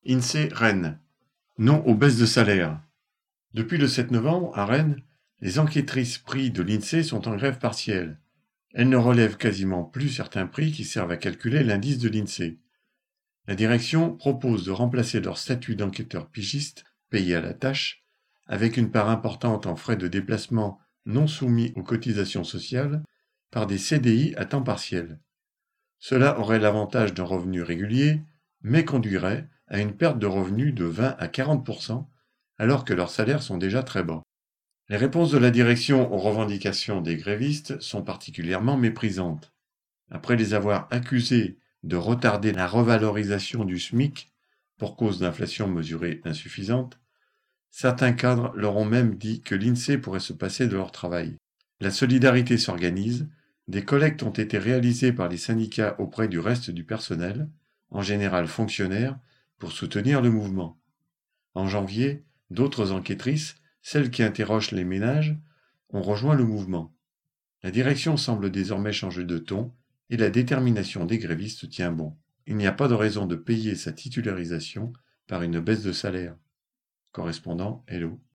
INSEE Rennes. Non aux baisses de salaire. Depuis le 7 novembre, à Rennes, les enquêtrices prix de l'INSEE sont en grève partielle. Elles ne relèvent quasiment plus certains prix qui servent à calculer l'indice de l'INSEE. La direction propose de remplacer leur statut d'enquêteur pigiste, payé à la tâche, avec une part importante en frais de déplacement non soumis aux cotisations sociales, par des CDI à temps partiel. Cela aurait l'avantage d'un revenu régulier, mais conduirait à une perte de revenus de 20 à 40%, alors que leurs salaires sont déjà très bas. Les réponses de la direction aux revendications des grévistes sont particulièrement méprisantes. Après les avoir accusés de retarder la revalorisation du SMIC pour cause d'inflation mesurée insuffisante, certains cadres leur ont même dit que l'INSEE pourrait se passer de leur travail. La solidarité s'organise, des collectes ont été réalisées par les syndicats auprès du reste du personnel, en général fonctionnaires, pour soutenir le mouvement. En janvier, d'autres enquêtrices, celles qui interrogent les ménages, ont rejoint le mouvement. La direction semble désormais changer de ton et la détermination des grévistes tient bon. Il n'y a pas de raison de payer sa titularisation par une baisse de salaire. Correspondant Hello.